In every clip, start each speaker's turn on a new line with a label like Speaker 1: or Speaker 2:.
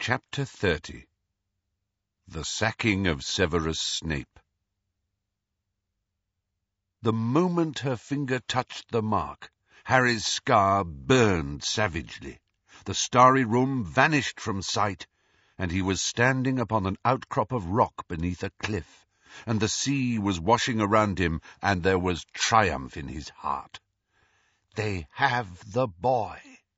Speaker 1: Chapter 30. The Sacking of Severus Snape. The moment her finger touched the mark, Harry's scar burned savagely. The starry room vanished from sight, and he was standing upon an outcrop of rock beneath a cliff, and the sea was washing around him, and there was triumph in his heart. They have the boy.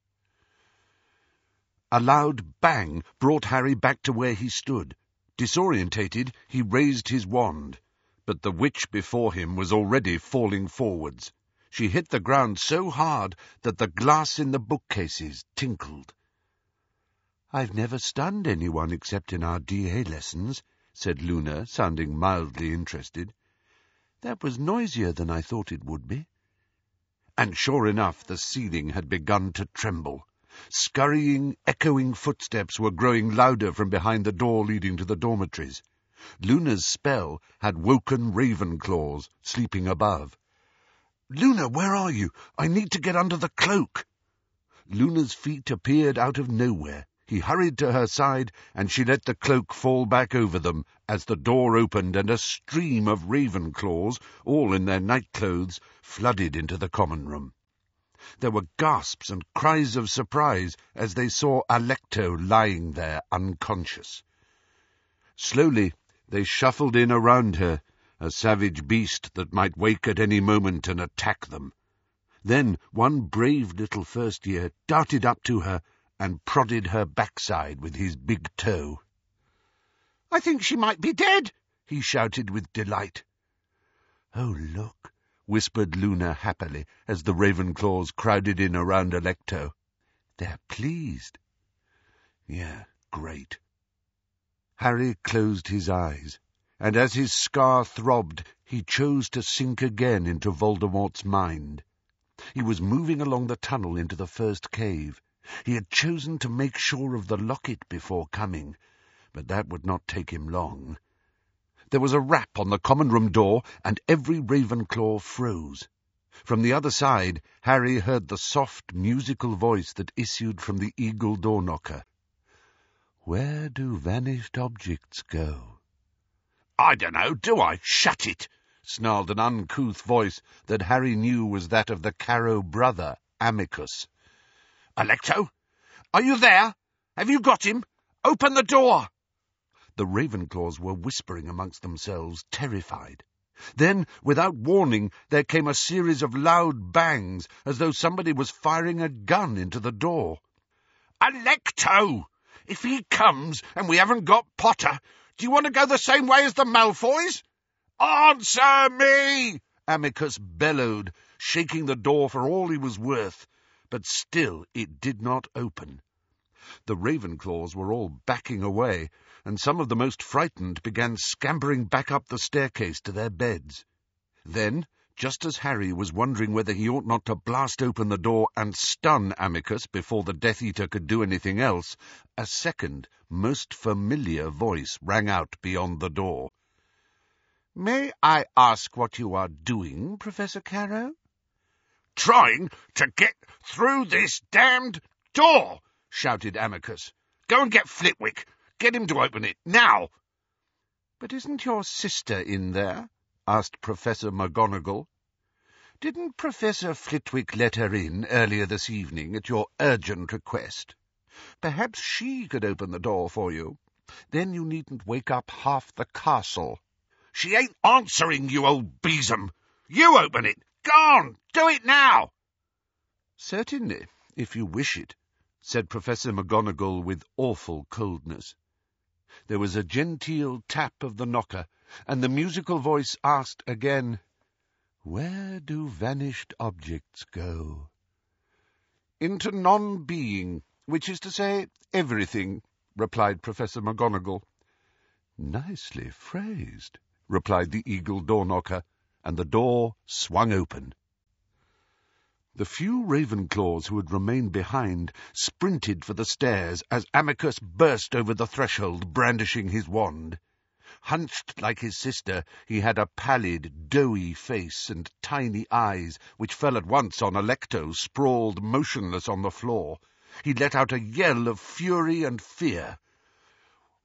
Speaker 1: A loud bang brought Harry back to where he stood. Disorientated, he raised his wand, but the witch before him was already falling forwards. She hit the ground so hard that the glass in the bookcases tinkled. "I've never stunned anyone except in our DA lessons," said Luna, sounding mildly interested. "That was noisier than I thought it would be." And sure enough, the ceiling had begun to tremble. Scurrying, echoing footsteps were growing louder from behind the door leading to the dormitories. Luna's spell had woken Ravenclaws, sleeping above. "Luna, where are you? I need to get under the cloak." Luna's feet appeared out of nowhere. He hurried to her side, and she let the cloak fall back over them as the door opened and a stream of Ravenclaws, all in their nightclothes, flooded into the common room. There were gasps and cries of surprise as they saw Alecto lying there unconscious. Slowly they shuffled in around her, a savage beast that might wake at any moment and attack them. Then one brave little first-year darted up to her and prodded her backside with his big toe. "I think she might be dead," he shouted with delight. "Oh, look," whispered Luna happily as the Ravenclaws crowded in around Alecto. "They're pleased." "Yeah, great." Harry closed his eyes, and as his scar throbbed, he chose to sink again into Voldemort's mind. He was moving along the tunnel into the first cave. He had chosen to make sure of the locket before coming, but that would not take him long. There was a rap on the common room door, and every Ravenclaw froze. From the other side, Harry heard the soft, musical voice that issued from the eagle door-knocker. "Where do vanished objects go?" "I dunno, do I? Shut it!" snarled an uncouth voice that Harry knew was that of the Carrow brother, Amicus. "Alecto? Are you there? Have you got him? Open the door!" The Ravenclaws were whispering amongst themselves, terrified. Then, without warning, there came a series of loud bangs, as though somebody was firing a gun into the door. "Alecto! If he comes and we haven't got Potter, do you want to go the same way as the Malfoys?" "Answer me!" Amicus bellowed, shaking the door for all he was worth, but still it did not open. The Ravenclaws were all backing away, and some of the most frightened began scampering back up the staircase to their beds. Then, just as Harry was wondering whether he ought not to blast open the door and stun Amicus before the Death Eater could do anything else, a second, most familiar voice rang out beyond the door. "May I ask what you are doing, Professor Carrow?" "Trying to get through this damned door!" shouted Amicus. "Go and get Flitwick. Get him to open it, now!" "But isn't your sister in there?" asked Professor McGonagall. "Didn't Professor Flitwick let her in earlier this evening at your urgent request? Perhaps she could open the door for you. Then you needn't wake up half the castle." "She ain't answering, you old besom! You open it! Go on! Do it now!" "Certainly, if you wish it," said Professor McGonagall with awful coldness. There was a genteel tap of the knocker, and the musical voice asked again, "Where do vanished objects go?" "Into non-being, which is to say, everything," replied Professor McGonagall. "Nicely phrased," replied the eagle door-knocker, and the door swung open. The few Ravenclaws who had remained behind sprinted for the stairs as Amicus burst over the threshold, brandishing his wand. Hunched like his sister, he had a pallid, doughy face and tiny eyes, which fell at once on Alecto, sprawled motionless on the floor. He let out a yell of fury and fear.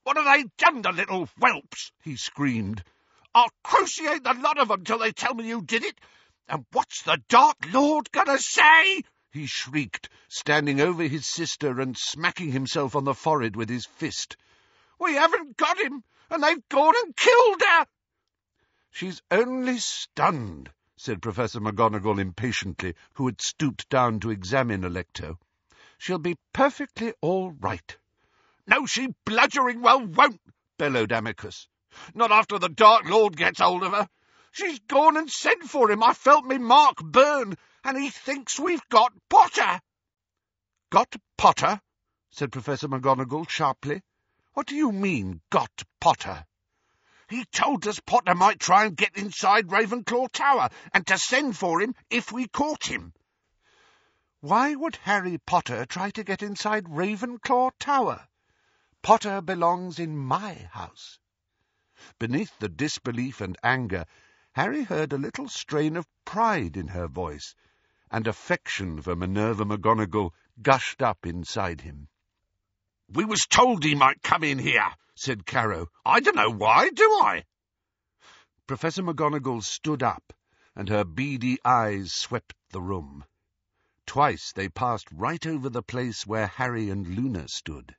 Speaker 1: What have they done, the little whelps?" he screamed. "I'll cruciate the lot of 'em till they tell me who did it. And what's the Dark Lord gonna say?" he shrieked, standing over his sister and smacking himself on the forehead with his fist. "We haven't got him, and they've gone and killed her." "She's only stunned," said Professor McGonagall impatiently, who had stooped down to examine Alecto. "She'll be perfectly all right." "No, she bludgering well won't," bellowed Amycus. "Not after the Dark Lord gets hold of her. She's gone and sent for him. I felt me mark burn, and he thinks we've got Potter." "Got Potter?" said Professor McGonagall sharply. "What do you mean, got Potter?" "He told us Potter might try and get inside Ravenclaw Tower, and to send for him if we caught him." "Why would Harry Potter try to get inside Ravenclaw Tower? Potter belongs in my house." Beneath the disbelief and anger, Harry heard a little strain of pride in her voice, and affection for Minerva McGonagall gushed up inside him. "We was told he might come in here," said Carrow. "I don't know why, do I?" Professor McGonagall stood up, and her beady eyes swept the room. Twice they passed right over the place where Harry and Luna stood.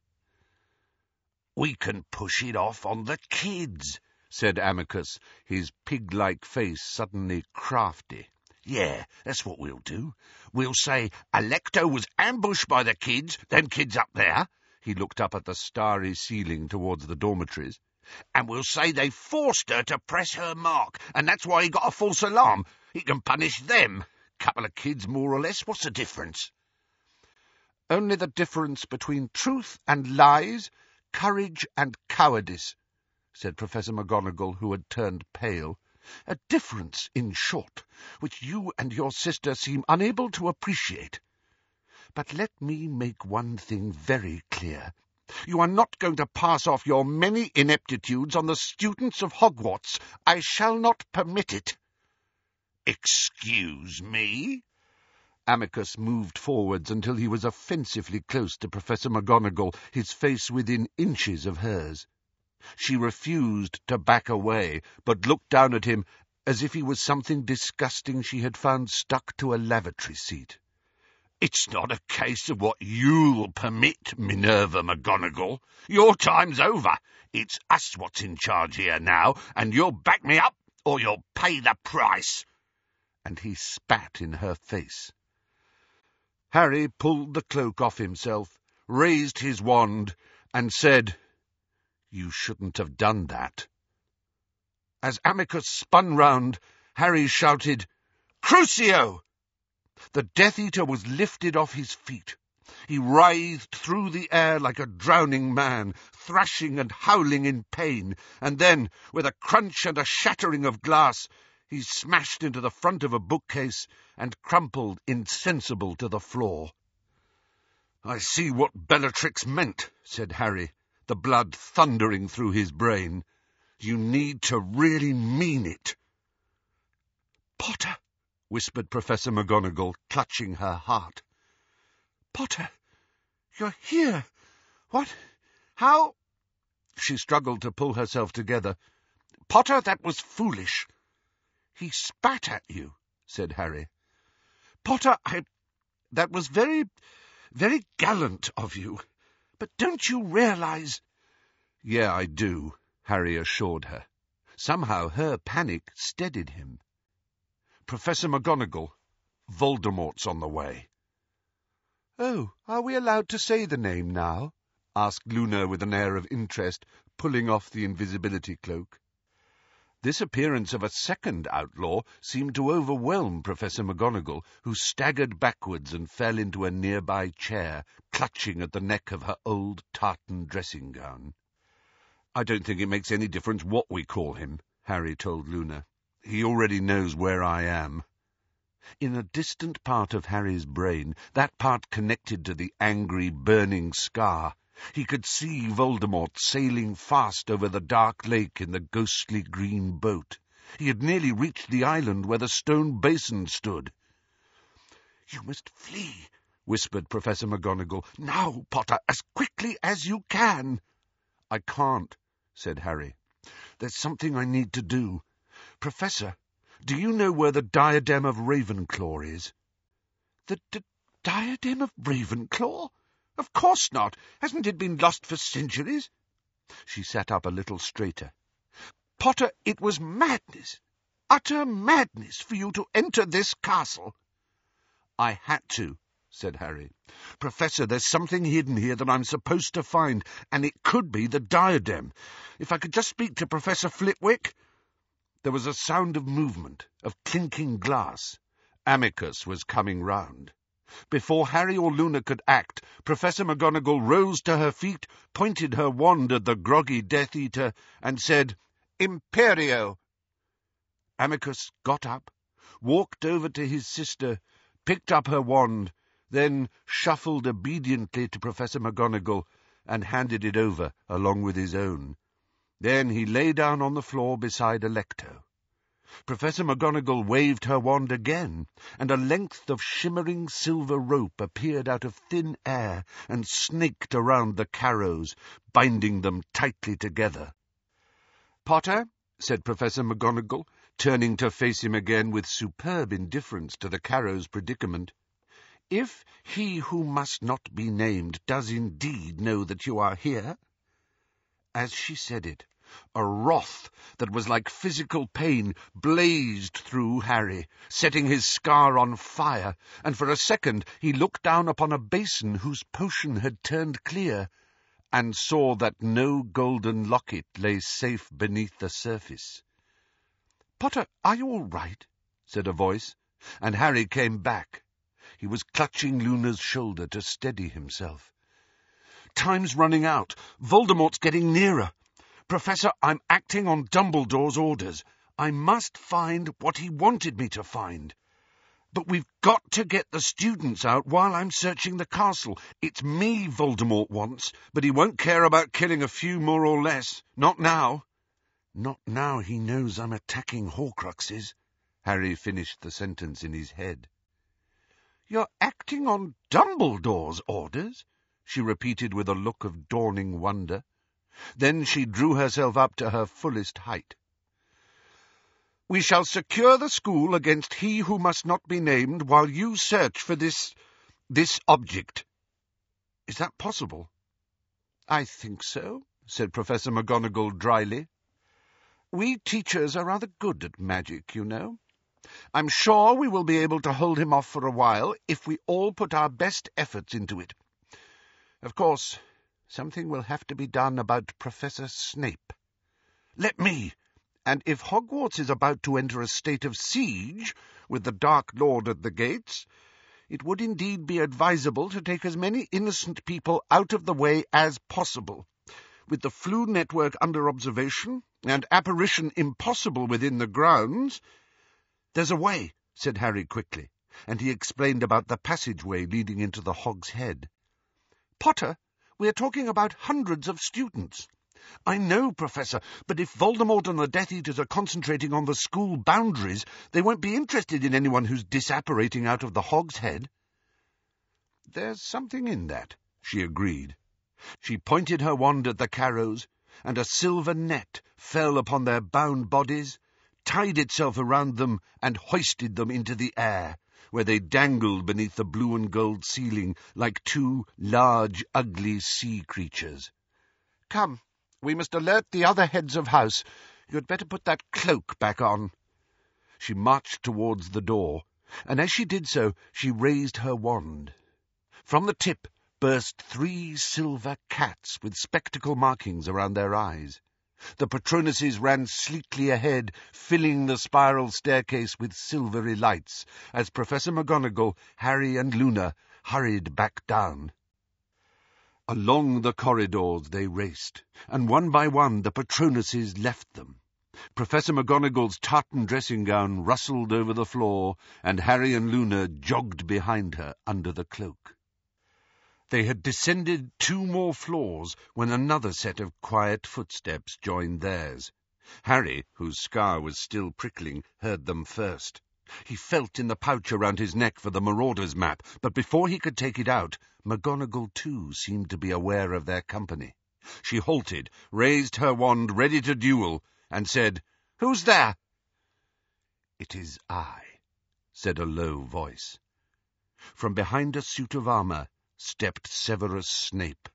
Speaker 1: "We can push it off on the kids," said Amycus, his pig-like face suddenly crafty. "Yeah, that's what we'll do. We'll say Alecto was ambushed by the kids, them kids up there." He looked up at the starry ceiling towards the dormitories. "And we'll say they forced her to press her mark, and that's why he got a false alarm. He can punish them. Couple of kids, more or less. What's the difference?" "Only the difference between truth and lies, courage and cowardice," said Professor McGonagall, who had turned pale. "A difference, in short, which you and your sister seem unable to appreciate. But let me make one thing very clear. You are not going to pass off your many ineptitudes on the students of Hogwarts. I shall not permit it." "Excuse me?" Amycus moved forwards until he was offensively close to Professor McGonagall, his face within inches of hers. She refused to back away, but looked down at him as if he was something disgusting she had found stuck to a lavatory seat. "It's not a case of what you'll permit, Minerva McGonagall. Your time's over. It's us what's in charge here now, and you'll back me up, or you'll pay the price." And he spat in her face. Harry pulled the cloak off himself, raised his wand, and said, "You shouldn't have done that." As Amycus spun round, Harry shouted, "Crucio!" The Death Eater was lifted off his feet. He writhed through the air like a drowning man, thrashing and howling in pain, and then, with a crunch and a shattering of glass, he smashed into the front of a bookcase and crumpled insensible to the floor. "I see what Bellatrix meant," said Harry, the blood thundering through his brain. "You need to really mean it." "Potter," whispered Professor McGonagall, clutching her heart. "Potter, you're here. What? How?" She struggled to pull herself together. "Potter, that was foolish." "He spat at you," said Harry. "Potter, that was very, very gallant of you. But don't you realize—" "Yeah, I do," Harry assured her. Somehow her panic steadied him. "Professor McGonagall, Voldemort's on the way." "Oh, are we allowed to say the name now?" asked Luna with an air of interest, pulling off the invisibility cloak. This appearance of a second outlaw seemed to overwhelm Professor McGonagall, who staggered backwards and fell into a nearby chair, clutching at the neck of her old tartan dressing-gown. "I don't think it makes any difference what we call him," Harry told Luna. "He already knows where I am." In a distant part of Harry's brain, that part connected to the angry, burning scar, he could see Voldemort sailing fast over the dark lake in the ghostly green boat. He had nearly reached the island where the stone basin stood. "You must flee," whispered Professor McGonagall. "Now, Potter, as quickly as you can." "I can't," said Harry. "There's something I need to do. Professor, do you know where the diadem of Ravenclaw is?" "The diadem of Ravenclaw? Of course not. Hasn't it been lost for centuries?" She sat up a little straighter. "Potter, it was madness, utter madness, for you to enter this castle." "I had to," said Harry. "Professor, there's something hidden here that I'm supposed to find, and it could be the diadem. If I could just speak to Professor Flitwick." There was a sound of movement, of clinking glass. Amycus was coming round. Before Harry or Luna could act, Professor McGonagall rose to her feet, pointed her wand at the groggy Death Eater, and said, "Imperio!" Amycus got up, walked over to his sister, picked up her wand, then shuffled obediently to Professor McGonagall and handed it over along with his own. Then he lay down on the floor beside Alecto. Professor McGonagall waved her wand again, and a length of shimmering silver rope appeared out of thin air and snaked around the Carrows, binding them tightly together. "Potter," said Professor McGonagall, turning to face him again with superb indifference to the Carrows' predicament, "if he who must not be named does indeed know that you are here—" As she said it, a wrath that was like physical pain blazed through Harry, setting his scar on fire, and for a second he looked down upon a basin whose potion had turned clear, and saw that no golden locket lay safe beneath the surface. "Potter, are you all right?" said a voice, and Harry came back. He was clutching Luna's shoulder to steady himself. "Time's running out. Voldemort's getting nearer. Professor, I'm acting on Dumbledore's orders. I must find what he wanted me to find. But we've got to get the students out while I'm searching the castle. It's me Voldemort wants, but he won't care about killing a few more or less. Not now." "Not now he knows I'm attacking Horcruxes." Harry finished the sentence in his head. "You're acting on Dumbledore's orders?" she repeated with a look of dawning wonder. Then she drew herself up to her fullest height. "We shall secure the school against he who must not be named while you search for this object." "Is that possible?" "I think so," said Professor McGonagall dryly. "We teachers are rather good at magic, you know. I'm sure we will be able to hold him off for a while if we all put our best efforts into it. Of course, something will have to be done about Professor Snape. Let me! And if Hogwarts is about to enter a state of siege, with the Dark Lord at the gates, it would indeed be advisable to take as many innocent people out of the way as possible. With the Floo network under observation, and apparition impossible within the grounds—" "There's a way," said Harry quickly, and he explained about the passageway leading into the Hog's Head. "Potter, we're talking about hundreds of students." "I know, Professor, but if Voldemort and the Death Eaters are concentrating on the school boundaries, they won't be interested in anyone who's disapparating out of the Hog's Head." "There's something in that," she agreed. She pointed her wand at the Carrows, and a silver net fell upon their bound bodies, tied itself around them, and hoisted them into the air, where they dangled beneath the blue and gold ceiling like two large, ugly sea creatures. "Come, we must alert the other heads of house. You'd better put that cloak back on." She marched towards the door, and as she did so, she raised her wand. From the tip burst 3 silver cats with spectacle markings around their eyes. The Patronuses ran sleekly ahead, filling the spiral staircase with silvery lights, as Professor McGonagall, Harry and Luna hurried back down. Along the corridors they raced, and one by one the Patronuses left them. Professor McGonagall's tartan dressing-gown rustled over the floor, and Harry and Luna jogged behind her under the cloak. They had descended 2 more floors when another set of quiet footsteps joined theirs. Harry, whose scar was still prickling, heard them first. He felt in the pouch around his neck for the Marauders' map, but before he could take it out, McGonagall too seemed to be aware of their company. She halted, raised her wand ready to duel, and said, "Who's there?" "It is I," said a low voice. From behind a suit of armour stepped Severus Snape.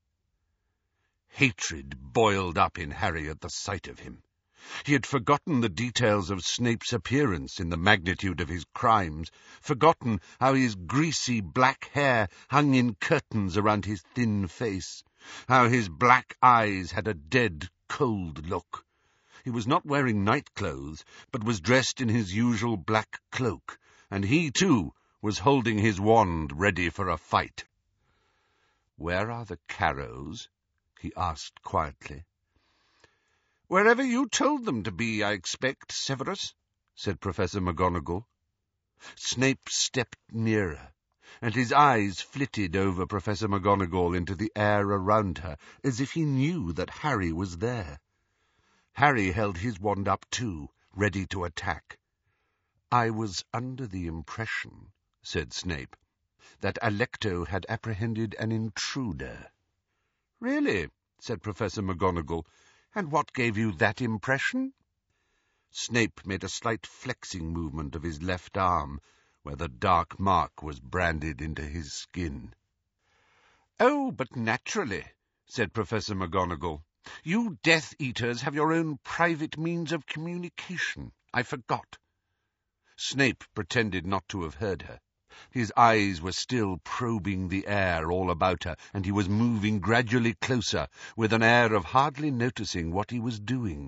Speaker 1: Hatred boiled up in Harry at the sight of him. He had forgotten the details of Snape's appearance in the magnitude of his crimes, forgotten how his greasy black hair hung in curtains around his thin face, how his black eyes had a dead, cold look. He was not wearing night-clothes, but was dressed in his usual black cloak, and he, too, was holding his wand ready for a fight. "Where are the Carrows?" he asked quietly. "Wherever you told them to be, I expect, Severus," said Professor McGonagall. Snape stepped nearer, and his eyes flitted over Professor McGonagall into the air around her, as if he knew that Harry was there. Harry held his wand up too, ready to attack. "I was under the impression," said Snape, "that Alecto had apprehended an intruder." "Really?" said Professor McGonagall. "And what gave you that impression?" Snape made a slight flexing movement of his left arm, where the dark mark was branded into his skin. "Oh, but naturally," said Professor McGonagall. "You Death Eaters have your own private means of communication. I forgot." Snape pretended not to have heard her. His eyes were still probing the air all about her, and he was moving gradually closer, with an air of hardly noticing what he was doing.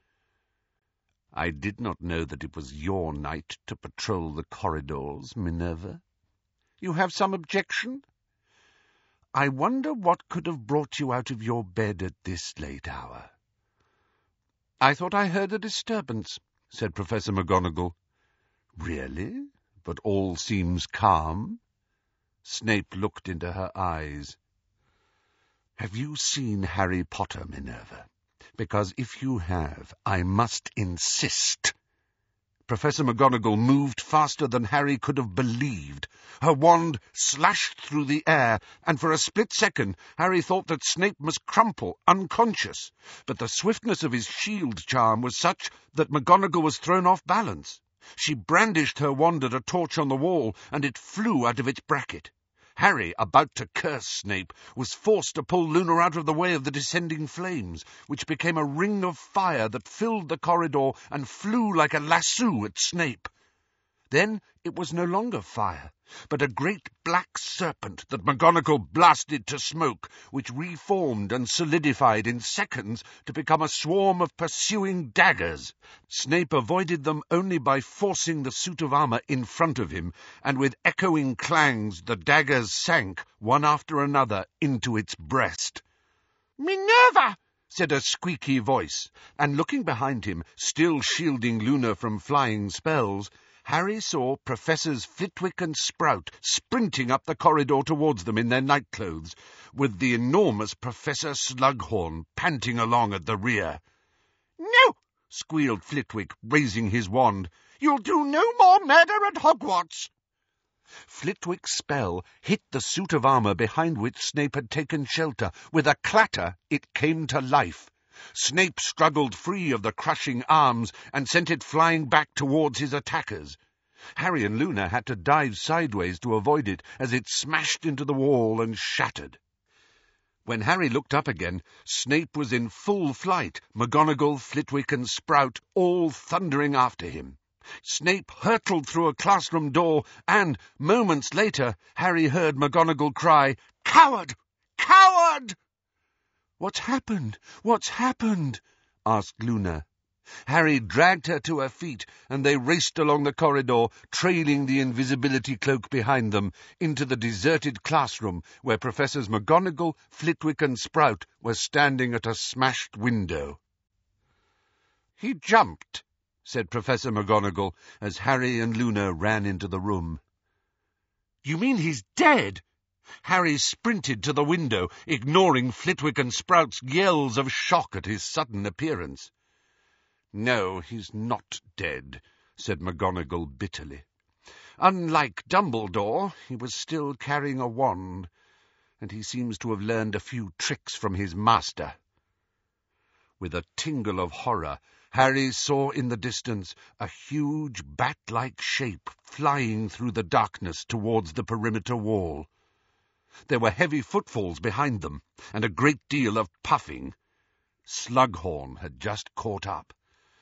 Speaker 1: "I did not know that it was your night to patrol the corridors, Minerva." "You have some objection?" "I wonder what could have brought you out of your bed at this late hour." "I thought I heard a disturbance," said Professor McGonagall. "Really? But all seems calm." Snape looked into her eyes. "Have you seen Harry Potter, Minerva? Because if you have, I must insist." Professor McGonagall moved faster than Harry could have believed. Her wand slashed through the air, and for a split second Harry thought that Snape must crumple, unconscious. But the swiftness of his shield charm was such that McGonagall was thrown off balance. She brandished her wand at a torch on the wall, and it flew out of its bracket. Harry, about to curse Snape, was forced to pull Luna out of the way of the descending flames, which became a ring of fire that filled the corridor and flew like a lasso at Snape. Then it was no longer fire, but a great black serpent that McGonagall blasted to smoke, which reformed and solidified in seconds to become a swarm of pursuing daggers. Snape avoided them only by forcing the suit of armour in front of him, and with echoing clangs the daggers sank, one after another, into its breast. "Minerva!" said a squeaky voice, and looking behind him, still shielding Luna from flying spells, Harry saw Professors Flitwick and Sprout sprinting up the corridor towards them in their nightclothes, with the enormous Professor Slughorn panting along at the rear. "No!" squealed Flitwick, raising his wand. "You'll do no more murder at Hogwarts!" Flitwick's spell hit the suit of armour behind which Snape had taken shelter. With a clatter, it came to life. Snape struggled free of the crushing arms and sent it flying back towards his attackers. Harry and Luna had to dive sideways to avoid it as it smashed into the wall and shattered. When Harry looked up again, Snape was in full flight, McGonagall, Flitwick and Sprout all thundering after him. Snape hurtled through a classroom door, and, moments later, Harry heard McGonagall cry, "Coward! Coward!" "What's happened? What's happened?" asked Luna. Harry dragged her to her feet, and they raced along the corridor, trailing the invisibility cloak behind them, into the deserted classroom where Professors McGonagall, Flitwick and Sprout were standing at a smashed window. "He jumped," said Professor McGonagall, as Harry and Luna ran into the room. "You mean he's dead?" Harry sprinted to the window, ignoring Flitwick and Sprout's yells of shock at his sudden appearance. "No, he's not dead," said McGonagall bitterly. "Unlike Dumbledore, he was still carrying a wand, and he seems to have learned a few tricks from his master. With a tingle of horror, Harry saw in the distance a huge bat-like shape flying through the darkness towards the perimeter wall. There were heavy footfalls behind them, and a great deal of puffing. Slughorn had just caught up.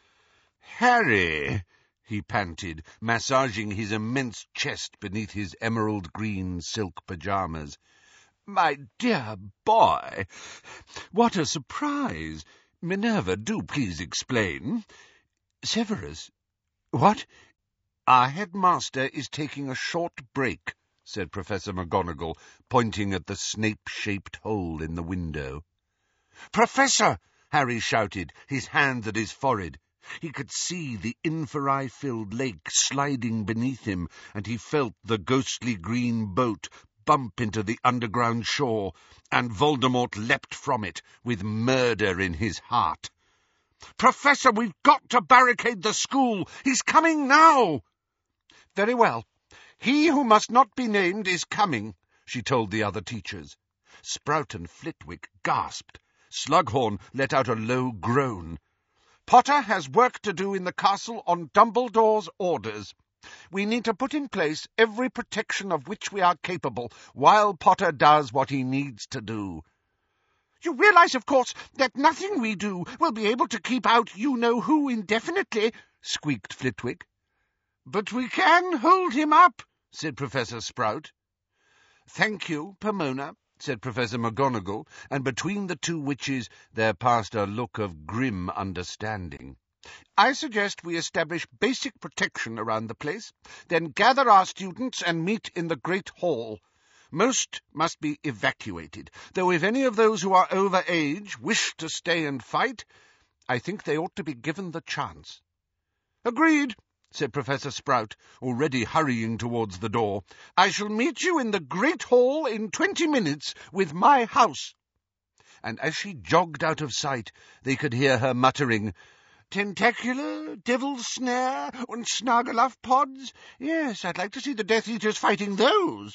Speaker 1: "Harry," he panted, massaging his immense chest beneath his emerald-green silk pyjamas. "My dear boy, what a surprise! Minerva, do please explain." "Severus? What?" "Our headmaster is taking a short break," said Professor McGonagall, pointing at the snape-shaped hole in the window. "Professor!" Harry shouted, his hands at his forehead. He could see the inferi-filled lake sliding beneath him, and he felt the ghostly green boat bump into the underground shore, and Voldemort leapt from it, with murder in his heart. "Professor, we've got to barricade the school! He's coming now!" "Very well. He who must not be named is coming," she told the other teachers. Sprout and Flitwick gasped. Slughorn let out a low groan. "Potter has work to do in the castle on Dumbledore's orders. We need to put in place every protection of which we are capable, while Potter does what he needs to do." "You realize, of course, that nothing we do will be able to keep out you-know-who indefinitely," squeaked Flitwick. "But we can hold him up," said Professor Sprout. "Thank you, Pomona," said Professor McGonagall, and between the two witches there passed a look of grim understanding. "I suggest we establish basic protection around the place, then gather our students and meet in the Great Hall. Most must be evacuated, though if any of those who are over age wish to stay and fight, I think they ought to be given the chance." "Agreed," said Professor Sprout, already hurrying towards the door. "I shall meet you in the Great Hall in 20 minutes with my house." And as she jogged out of sight, they could hear her muttering, "Tentacular, Devil's Snare, and Snargaluff pods. Yes, I'd like to see the Death Eaters fighting those."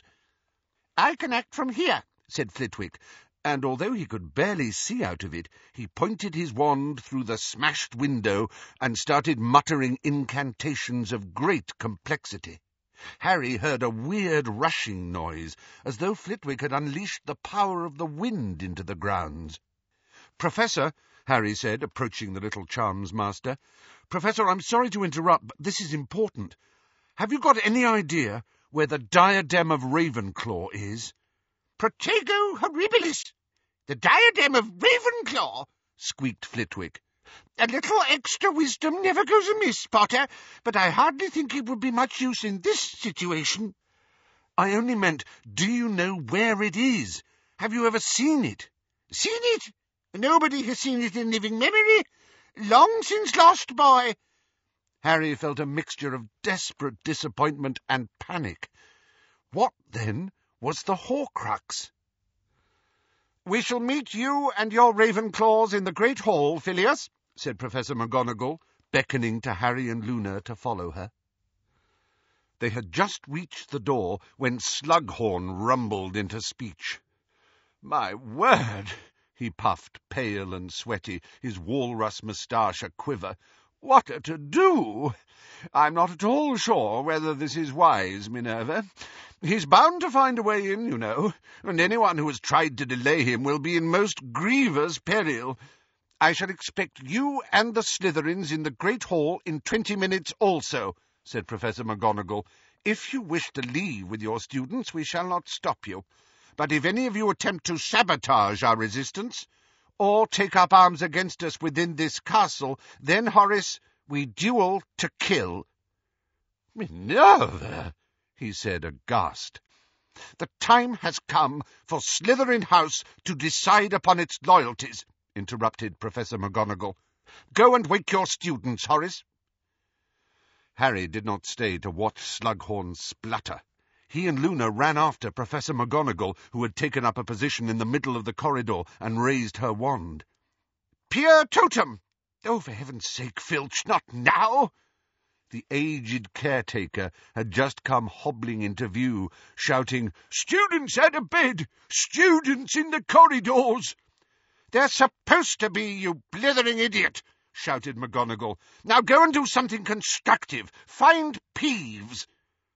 Speaker 1: "I can act from here," said Flitwick, and although he could barely see out of it, he pointed his wand through the smashed window and started muttering incantations of great complexity. Harry heard a weird rushing noise, as though Flitwick had unleashed the power of the wind into the grounds. "Professor," Harry said, approaching the little charms master. "Professor, I'm sorry to interrupt, but this is important. Have you got any idea where the Diadem of Ravenclaw is?" "Protego horribilis! The Diadem of Ravenclaw!" squeaked Flitwick. "A little extra wisdom never goes amiss, Potter, but I hardly think it would be much use in this situation." "I only meant, do you know where it is? Have you ever seen it?" "Seen it? Nobody has seen it in living memory. Long since lost, boy." Harry felt a mixture of desperate disappointment and panic. What, then, was the Horcrux? "We shall meet you and your Ravenclaws in the Great Hall, Phileas," said Professor McGonagall, beckoning to Harry and Luna to follow her. They had just reached the door when Slughorn rumbled into speech. "My word," he puffed, pale and sweaty, his walrus moustache a-quiver. "What a to-do! I'm not at all sure whether this is wise, Minerva. He's bound to find a way in, you know, and anyone who has tried to delay him will be in most grievous peril. I shall expect you and the Slytherins in the Great Hall in 20 minutes also," said Professor McGonagall. "If you wish to leave with your students, we shall not stop you. But if any of you attempt to sabotage our resistance, or take up arms against us within this castle, then, Horace, we duel to kill." "Minerva!" he said, aghast. "The time has come for Slytherin House to decide upon its loyalties," interrupted Professor McGonagall. "Go and wake your students, Horace." Harry did not stay to watch Slughorn splutter. He and Luna ran after Professor McGonagall, who had taken up a position in the middle of the corridor and raised her wand. "Pier totem! Oh, for heaven's sake, Filch, not now!" The aged caretaker had just come hobbling into view, shouting, "Students out of bed! Students in the corridors!" "They're supposed to be, you blithering idiot," shouted McGonagall. "Now go and do something constructive. Find Peeves."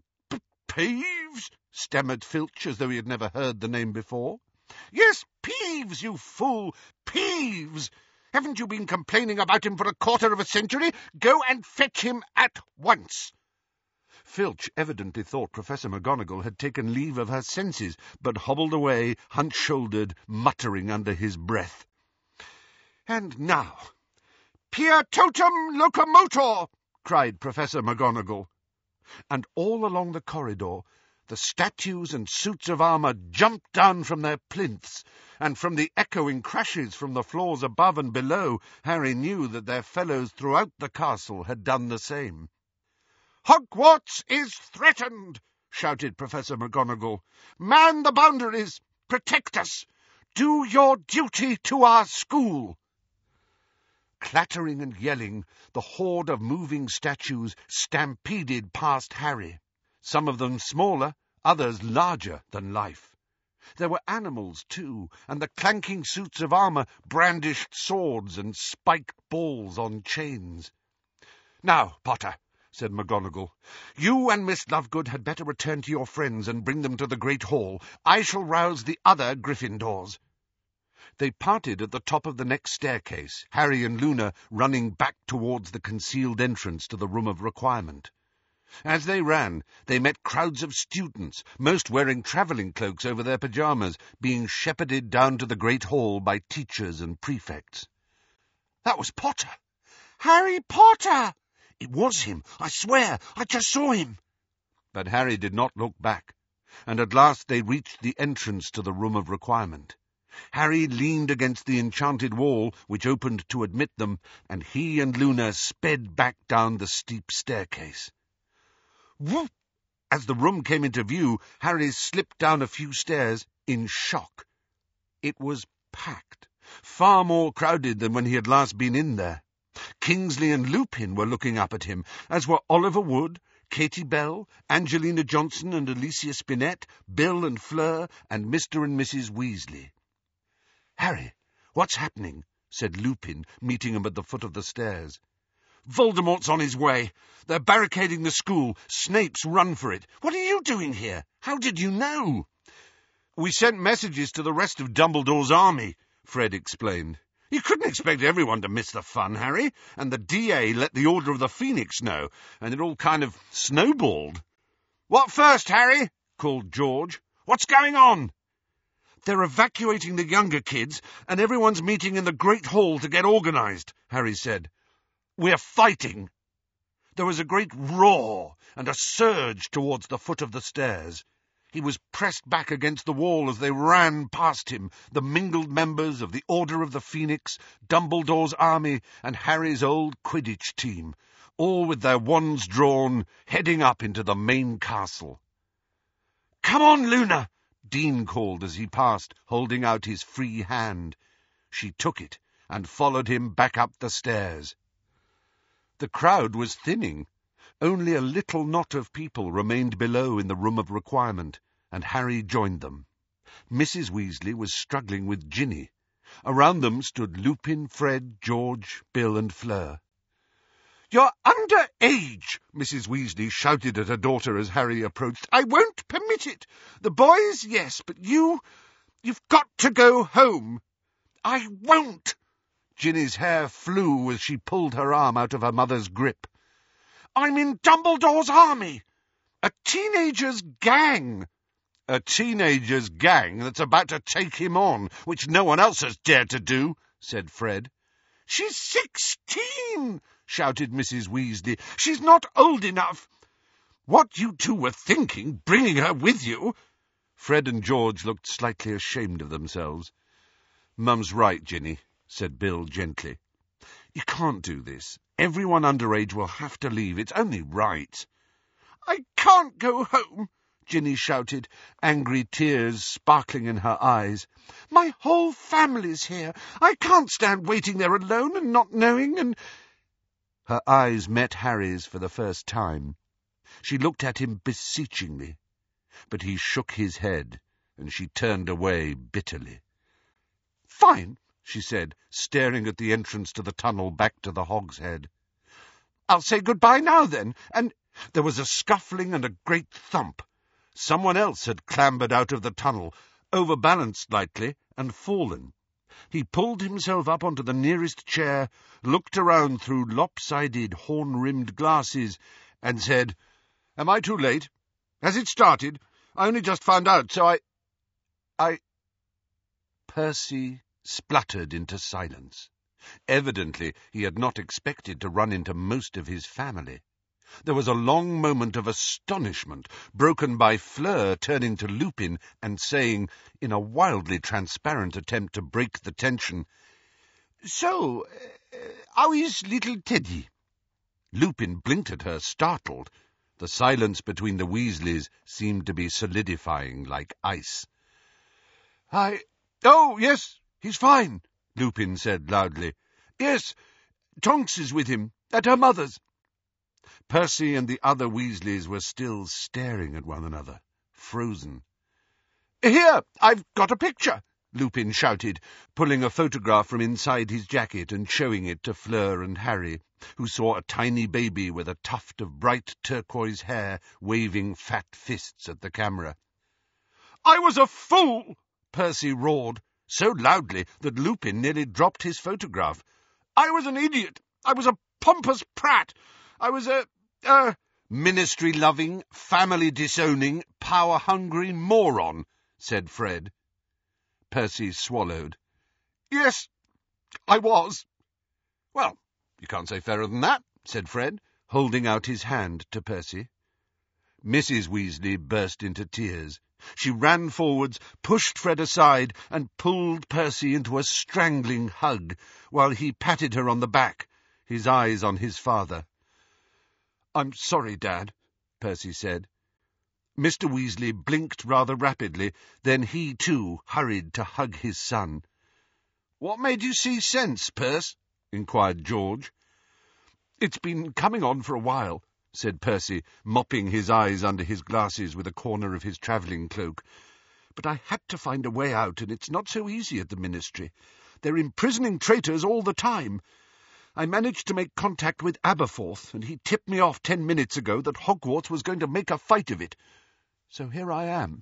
Speaker 1: "Peeves?" stammered Filch, as though he had never heard the name before. "Yes, Peeves, you fool! Peeves! Haven't you been complaining about him for a quarter of a century? Go and fetch him at once." Filch evidently thought Professor McGonagall had taken leave of her senses, but hobbled away, hunch-shouldered, muttering under his breath. "And now, Pia totum locomotor!" cried Professor McGonagall. And all along the corridor the statues and suits of armour jumped down from their plinths, and from the echoing crashes from the floors above and below, Harry knew that their fellows throughout the castle had done the same. "Hogwarts is threatened!" shouted Professor McGonagall. "Man the boundaries! Protect us! Do your duty to our school!" Clattering and yelling, the horde of moving statues stampeded past Harry, some of them smaller, others larger than life. There were animals, too, and the clanking suits of armour brandished swords and spiked balls on chains. "Now, Potter," said McGonagall, "you and Miss Lovegood had better return to your friends and bring them to the Great Hall. I shall rouse the other Gryffindors." They parted at the top of the next staircase, Harry and Luna running back towards the concealed entrance to the Room of Requirement. As they ran, they met crowds of students, most wearing travelling cloaks over their pyjamas, being shepherded down to the Great Hall by teachers and prefects. "That was Potter! Harry Potter! It was him, I swear! I just saw him!" But Harry did not look back, and at last they reached the entrance to the Room of Requirement. Harry leaned against the enchanted wall, which opened to admit them, and he and Luna sped back down the steep staircase. Whoop! As the room came into view, Harry slipped down a few stairs in shock. It was packed, far more crowded than when he had last been in there. Kingsley and Lupin were looking up at him, as were Oliver Wood, Katie Bell, Angelina Johnson and Alicia Spinett, Bill and Fleur, and Mr. and Mrs. Weasley. "Harry, what's happening?" said Lupin, meeting him at the foot of the stairs. "Voldemort's on his way. They're barricading the school. Snape's run for it. What are you doing here? How did you know?" "We sent messages to the rest of Dumbledore's army," Fred explained. "You couldn't expect everyone to miss the fun, Harry, and the DA let the Order of the Phoenix know, and it all kind of snowballed." "What first, Harry?" called George. "What's going on?" "They're evacuating the younger kids, and everyone's meeting in the Great Hall to get organised," Harry said. "We're fighting." There was a great roar and a surge towards the foot of the stairs. He was pressed back against the wall as they ran past him, the mingled members of the Order of the Phoenix, Dumbledore's army, and Harry's old Quidditch team, all with their wands drawn, heading up into the main castle. "Come on, Luna!" Dean called as he passed, holding out his free hand. She took it and followed him back up the stairs. The crowd was thinning. Only a little knot of people remained below in the Room of Requirement, and Harry joined them. Mrs. Weasley was struggling with Ginny. Around them stood Lupin, Fred, George, Bill and Fleur. "You're under age," Mrs. Weasley shouted at her daughter as Harry approached. "I won't permit it. The boys, yes, but you've got to go home." "I won't." Ginny's hair flew as she pulled her arm out of her mother's grip. "I'm in Dumbledore's army. A teenager's gang." "A teenager's gang that's about to take him on, which no one else has dared to do," said Fred. "She's 16, shouted Mrs. Weasley. "She's not old enough." "What you two were thinking, bringing her with you?" Fred and George looked slightly ashamed of themselves. "Mum's right, Ginny," said Bill gently. "You can't do this. Everyone underage will have to leave. It's only right." "I can't go home," Ginny shouted, angry tears sparkling in her eyes. "My whole family's here. I can't stand waiting there alone and not knowing, and—" Her eyes met Harry's for the first time. She looked at him beseechingly, but he shook his head, and she turned away bitterly. "Fine," she said, staring at the entrance to the tunnel back to the Hogshead. "I'll say goodbye now, then, and—" There was a scuffling and a great thump. Someone else had clambered out of the tunnel, overbalanced slightly, and fallen. He pulled himself up onto the nearest chair, looked around through lopsided, horn-rimmed glasses, and said, "Am I too late? Has it started? I only just found out, so I—" Percy spluttered into silence. Evidently he had not expected to run into most of his family. There was a long moment of astonishment, broken by Fleur turning to Lupin and saying, in a wildly transparent attempt to break the tension, "So, how is little Teddy?" Lupin blinked at her, startled. The silence between the Weasleys seemed to be solidifying like ice. "Oh, yes, he's fine," Lupin said loudly. "Yes, Tonks is with him, at her mother's." Percy and the other Weasleys were still staring at one another, frozen. "Here, I've got a picture," Lupin shouted, pulling a photograph from inside his jacket and showing it to Fleur and Harry, who saw a tiny baby with a tuft of bright turquoise hair waving fat fists at the camera. "I was a fool!" Percy roared, so loudly that Lupin nearly dropped his photograph. "I was an idiot! I was a pompous prat! I was a ministry-loving, family-disowning, power-hungry moron," said Fred. Percy swallowed. "Yes, I was." "Well, you can't say fairer than that," said Fred, holding out his hand to Percy. Mrs. Weasley burst into tears. She ran forwards, pushed Fred aside, and pulled Percy into a strangling hug, while he patted her on the back, his eyes on his father. "I'm sorry, Dad," Percy said. Mr. Weasley blinked rather rapidly, then he too hurried to hug his son. "What made you see sense, Perce?" inquired George. "It's been coming on for a while," said Percy, mopping his eyes under his glasses with a corner of his travelling cloak. "But I had to find a way out, and it's not so easy at the Ministry. They're imprisoning traitors all the time. I managed to make contact with Aberforth, and he tipped me off 10 minutes ago that Hogwarts was going to make a fight of it. So here I am."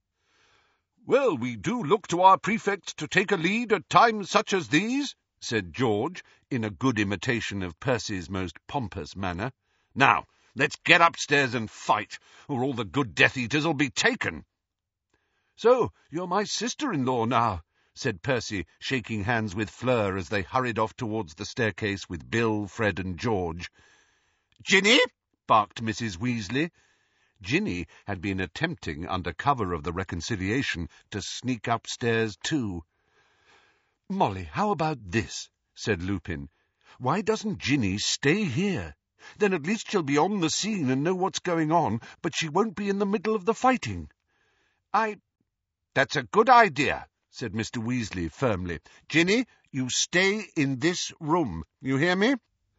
Speaker 1: "Well, we do look to our prefects to take a lead at times such as these," said George, in a good imitation of Percy's most pompous manner. "Now, let's get upstairs and fight, or all the good Death Eaters will be taken." "So, you're my sister-in-law now," said Percy, shaking hands with Fleur as they hurried off towards the staircase with Bill, Fred, and George. "Ginny!" barked Mrs. Weasley. Ginny had been attempting, under cover of the reconciliation, to sneak upstairs too. "Molly, how about this?" said Lupin. "Why doesn't Ginny stay here? Then at least she'll be on the scene and know what's going on, but she won't be in the middle of the fighting." "That's a good idea," said Mr. Weasley firmly. "Ginny, you stay in this room. You hear me?"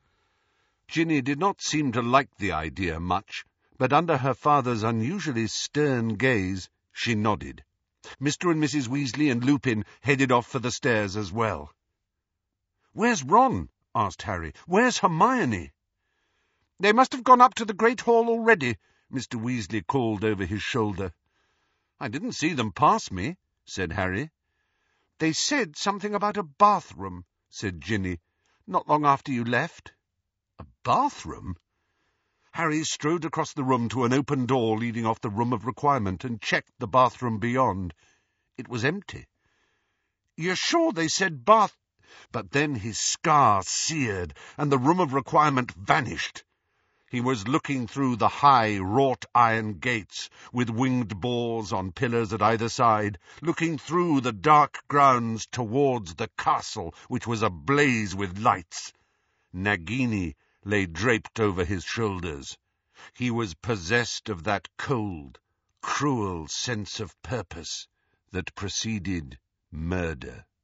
Speaker 1: Ginny did not seem to like the idea much, but under her father's unusually stern gaze, she nodded. Mr. and Mrs. Weasley and Lupin headed off for the stairs as well. "Where's Ron?" asked Harry. "Where's Hermione?" "They must have gone up to the Great Hall already," Mr. Weasley called over his shoulder. "I didn't see them pass me," said Harry. "They said something about a bathroom," said Ginny, "not long after you left." "A bathroom?" Harry strode across the room to an open door leading off the Room of Requirement and checked the bathroom beyond. It was empty. "You're sure they said bath—" But then his scar seared, and the Room of Requirement vanished. He was looking through the high, wrought-iron gates, with winged boars on pillars at either side, looking through the dark grounds towards the castle, which was ablaze with lights. Nagini lay draped over his shoulders. He was possessed of that cold, cruel sense of purpose that preceded murder.